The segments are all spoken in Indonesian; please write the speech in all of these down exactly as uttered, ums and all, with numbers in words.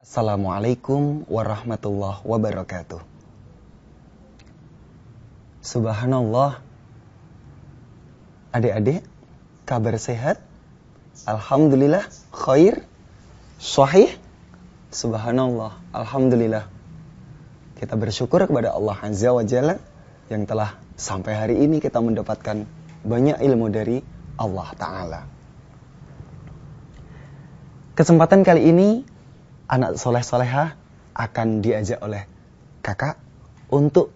Assalamualaikum warahmatullahi wabarakatuh. Subhanallah. Adik-adik, kabar sehat? Alhamdulillah, khair, sahih. Subhanallah, alhamdulillah. Kita bersyukur kepada Allah Azza wa Jalla yang telah sampai hari ini kita mendapatkan banyak ilmu dari Allah Ta'ala. Kesempatan kali ini, anak soleh-solehah akan diajak oleh kakak untuk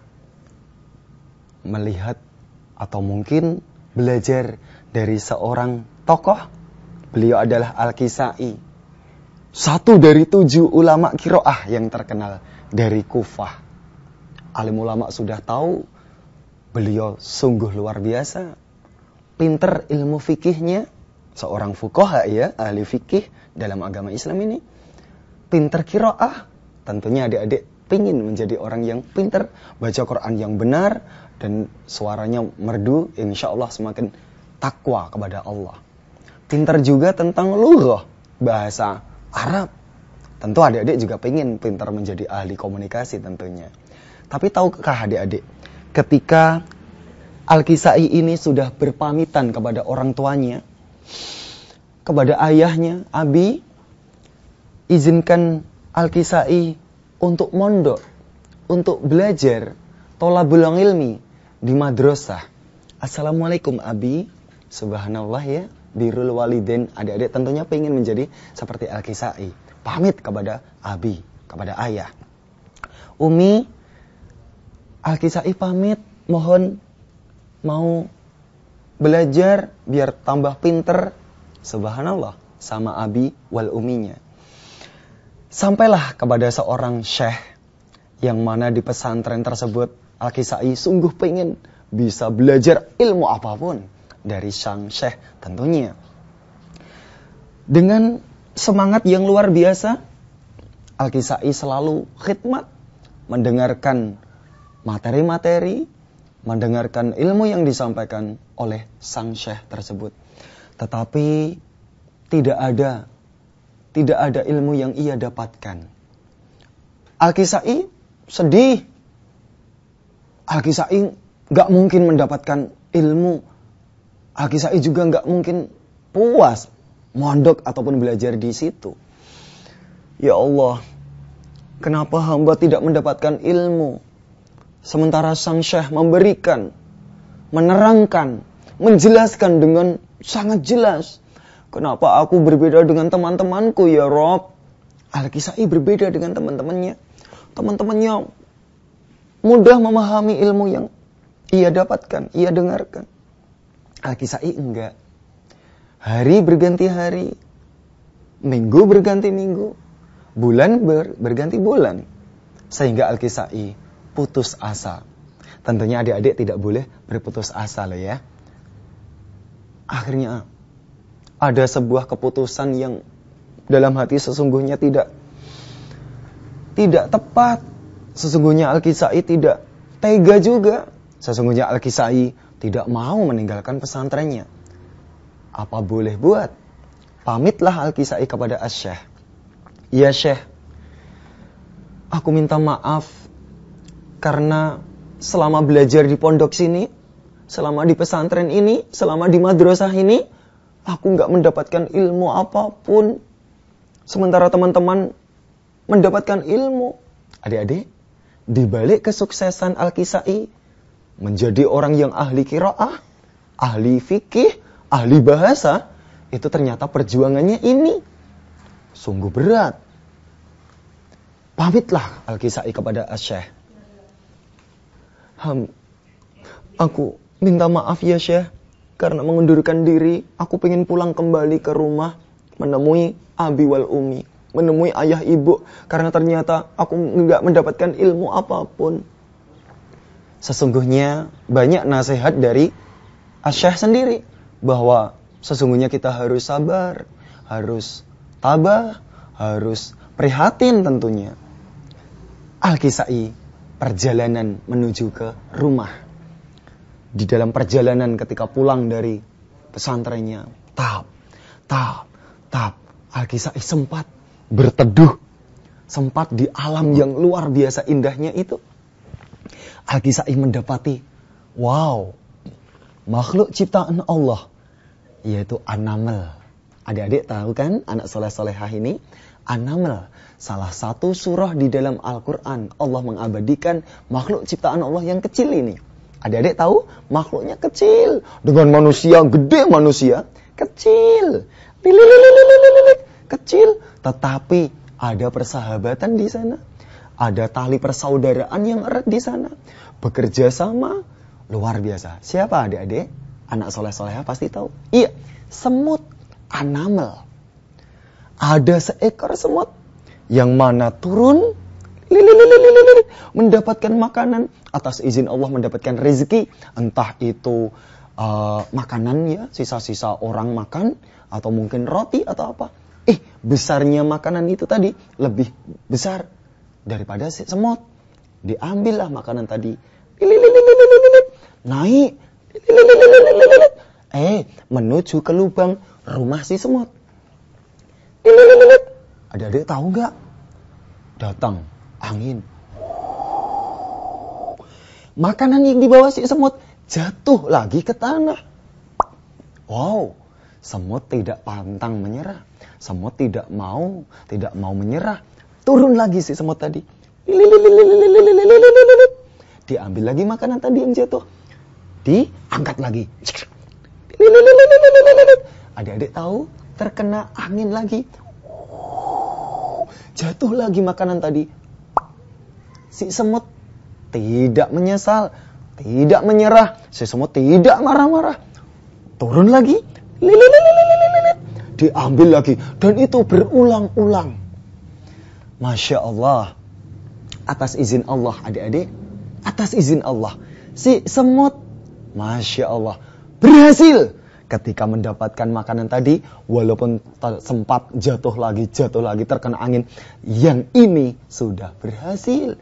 melihat atau mungkin belajar dari seorang tokoh. Beliau adalah Al-Kisai, satu dari tujuh ulama qiraah yang terkenal dari Kufah. Alim ulama sudah tahu, beliau sungguh luar biasa, pinter ilmu fikihnya, seorang fuqaha ya, ahli fikih dalam agama Islam ini, pinter qiraah. Tentunya adik-adik pingin menjadi orang yang pinter baca Quran yang benar dan suaranya merdu, insya Allah semakin takwa kepada Allah. Pinter juga tentang lughah, bahasa Arab. Tentu adik-adik juga pengen pinter menjadi ahli komunikasi tentunya. Tapi tahukah adik-adik, ketika Al-Kisai ini sudah berpamitan kepada orang tuanya, kepada ayahnya, Abi, izinkan Al-Kisai untuk mondok, untuk belajar thalabul ilmi di madrasah. Assalamualaikum Abi. Subhanallah ya, birrul walidain. Adik-adik tentunya pengen menjadi seperti Al-Kisai, pamit kepada Abi, kepada ayah. Umi, Al-Kisai pamit, mohon mau belajar biar tambah pinter. Subhanallah, sama Abi wal uminya. Sampailah kepada seorang syekh yang mana di pesantren tersebut Al-Kisai sungguh pengen bisa belajar ilmu apapun dari sang syekh tentunya. Dengan semangat yang luar biasa, Al-Kisai selalu khidmat, mendengarkan materi-materi, mendengarkan ilmu yang disampaikan oleh sang syekh tersebut. Tetapi tidak ada tidak ada ilmu yang ia dapatkan. Al-Kisai sedih. Al-Kisai gak mungkin mendapatkan ilmu. Al-Kisai juga gak mungkin puas mondok ataupun belajar di situ. Ya Allah, kenapa hamba tidak mendapatkan ilmu? Sementara sang syekh memberikan, menerangkan, menjelaskan dengan sangat jelas. Kenapa aku berbeda dengan teman-temanku ya Rob? Al-Kisai berbeda dengan teman-temannya. Teman-temannya mudah memahami ilmu yang ia dapatkan, ia dengarkan. Al-Kisai enggak. Hari berganti hari, minggu berganti minggu, bulan ber, berganti bulan. Sehingga Al-Kisai putus asa. Tentunya adik-adik tidak boleh berputus asa loh ya. Akhirnya ada sebuah keputusan yang dalam hati sesungguhnya tidak tidak tepat. Sesungguhnya Al-Kisai tidak tega juga. Sesungguhnya Al-Kisai tidak mau meninggalkan pesantrennya. Apa boleh buat? Pamitlah Al-Kisai kepada Asy-Syekh. Ya Syekh, aku minta maaf karena selama belajar di pondok sini, selama di pesantren ini, selama di madrasah ini, aku gak mendapatkan ilmu apapun. Sementara teman-teman mendapatkan ilmu. Adik-adik, di balik kesuksesan Al-Kisai menjadi orang yang ahli qiraah, ahli fikih, ahli bahasa, itu ternyata perjuangannya ini sungguh berat. Pamitlah Al-Kisai kepada Asy-Syekh. Ham, aku minta maaf ya Syekh, karena mengundurkan diri, aku pengen pulang kembali ke rumah, menemui Abi wal Umi, menemui ayah ibu, karena ternyata aku nggak mendapatkan ilmu apapun. Sesungguhnya banyak nasihat dari Asy-Syekh sendiri, bahwa sesungguhnya kita harus sabar, harus tabah, harus prihatin tentunya. Al-Kisai perjalanan menuju ke rumah. Di dalam perjalanan ketika pulang dari pesantrennya, tap, tap, tap, Al-Kisai sempat berteduh sempat di alam yang luar biasa indahnya itu, Al-Kisai mendapati, wow, makhluk ciptaan Allah, yaitu An-Naml. Adik-adik tahu kan anak soleh-solehah ini? An-Naml, salah satu surah di dalam Al-Quran. Allah mengabadikan makhluk ciptaan Allah yang kecil ini. Adik-adik tahu makhluknya kecil. Dengan manusia, gede manusia, kecil. Kecil, tetapi ada persahabatan di sana. Ada tali persaudaraan yang erat di sana. Bekerja sama, luar biasa. Siapa adik-adik? Anak soleh-solehah pasti tahu. Iya, semut. An-Naml. Ada seekor semut yang mana turun mendapatkan makanan atas izin Allah, mendapatkan rezeki, entah itu uh, makanan ya, sisa-sisa orang makan atau mungkin roti atau apa. Eh, besarnya makanan itu tadi lebih besar daripada si semut. Diambillah makanan tadi. Naik. Eh, menuju ke lubang rumah si semut. Adik-adik tahu nggak? Datang angin. Makanan yang dibawa si semut jatuh lagi ke tanah. Wow, semut tidak pantang menyerah. Semut tidak mau, tidak mau menyerah. Turun lagi si semut tadi. Diambil lagi makanan tadi yang jatuh. Diangkat lagi. Adik-adik tahu, terkena angin lagi. Jatuh lagi makanan tadi. Si semut tidak menyesal, tidak menyerah. Si semut tidak marah-marah. Turun lagi. Diambil lagi. Dan itu berulang-ulang. Masya Allah. Atas izin Allah adik-adik. Atas izin Allah. Si semut, Masya Allah, berhasil. Ketika mendapatkan makanan tadi, walaupun sempat jatuh lagi, jatuh lagi, terkena angin, yang ini sudah berhasil.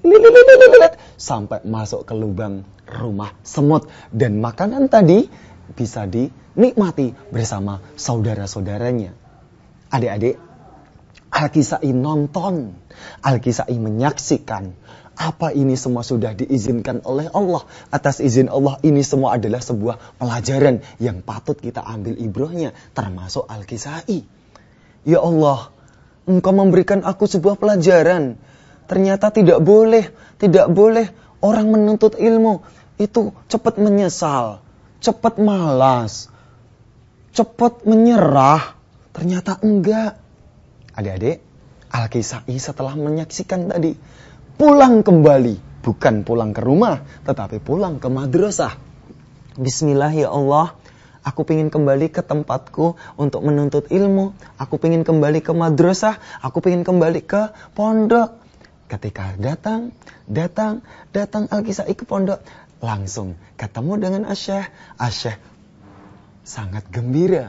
Sampai masuk ke lubang rumah semut. Dan makanan tadi bisa dinikmati bersama saudara-saudaranya. Adik-adik, Al-Kisai nonton, Al-Kisai menyaksikan. Apa ini semua sudah diizinkan oleh Allah. Atas izin Allah ini semua adalah sebuah pelajaran yang patut kita ambil ibrahnya. Termasuk Al-Kisai. Ya Allah, Engkau memberikan aku sebuah pelajaran. Ternyata tidak boleh, tidak boleh orang menuntut ilmu itu cepat menyesal, cepat malas, cepat menyerah. Ternyata enggak. Adik-adik, Al-Kisai setelah menyaksikan tadi, pulang kembali, bukan pulang ke rumah, tetapi pulang ke madrasah. Bismillah ya Allah, aku ingin kembali ke tempatku untuk menuntut ilmu. Aku ingin kembali ke madrasah, aku ingin kembali ke pondok. Ketika datang, datang, datang Al-Kisai ke pondok, langsung ketemu dengan Asyikh. Asyikh sangat gembira.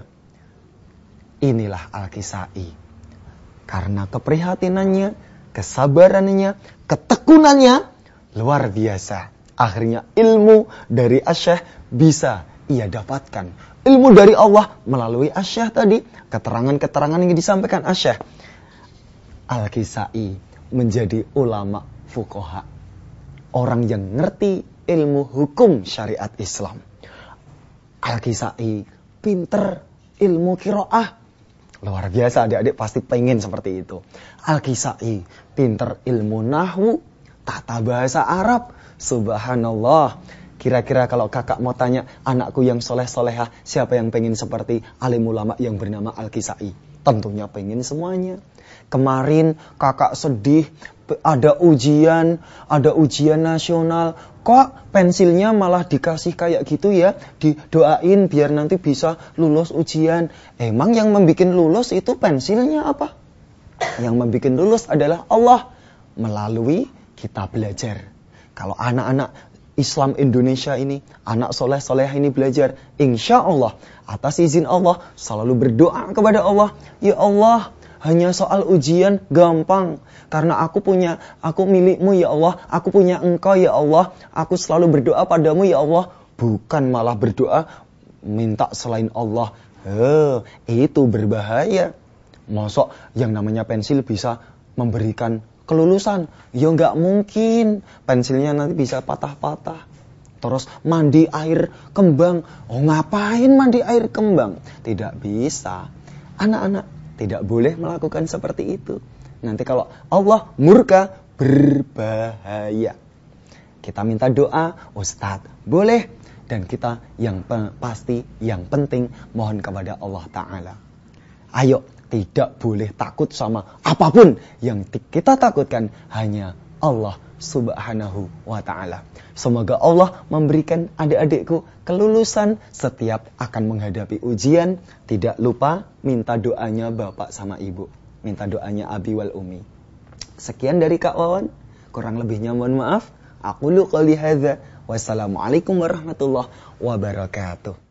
Inilah Al-Kisai. Karena keprihatinannya, kesabarannya, ketekunannya luar biasa. Akhirnya ilmu dari Asyikh bisa ia dapatkan. Ilmu dari Allah melalui Asyikh tadi. Keterangan-keterangan yang disampaikan Asyikh. Al-Kisai menjadi ulama fuqaha. Orang yang ngerti ilmu hukum syariat Islam. Al-Kisai pinter ilmu qiraah. Luar biasa, adik-adik pasti pengen seperti itu. Al-Kisai pinter ilmu nahwu, tata bahasa Arab. Subhanallah. Kira-kira kalau kakak mau tanya anakku yang soleh-solehah, siapa yang pengen seperti alim ulama yang bernama Al-Kisai? Tentunya pengen semuanya. Kemarin kakak sedih, ada ujian, ada ujian nasional. Kok pensilnya malah dikasih kayak gitu ya? Didoain biar nanti bisa lulus ujian. Emang yang membuat lulus itu pensilnya apa? Yang membuat lulus adalah Allah melalui kita belajar. Kalau anak-anak Islam Indonesia ini, anak soleh-soleh ini belajar, insya Allah atas izin Allah selalu berdoa kepada Allah. Ya Allah, hanya soal ujian gampang. Karena aku punya, aku milikmu ya Allah. Aku punya engkau ya Allah. Aku selalu berdoa padamu ya Allah. Bukan malah berdoa minta selain Allah. Heh, itu berbahaya. Masuk yang namanya pensil bisa memberikan kelulusan. Ya nggak mungkin, pensilnya nanti bisa patah-patah. Terus mandi air kembang. Oh ngapain mandi air kembang? Tidak bisa. Anak-anak tidak boleh melakukan seperti itu. Nanti kalau Allah murka, berbahaya. Kita minta doa, Ustadz, boleh. Dan kita yang pasti, yang penting, mohon kepada Allah Ta'ala. Ayo, tidak boleh takut sama apapun. Yang kita takutkan hanya Allah Subhanahu wa Ta'ala. Semoga Allah memberikan adik-adikku kelulusan setiap akan menghadapi ujian. Tidak lupa minta doanya bapak sama ibu. Minta doanya abi wal umi. Sekian dari Kak Wawan. Kurang lebihnya mohon maaf. Aqulu qouli hadza. Wassalamualaikum warahmatullahi wabarakatuh.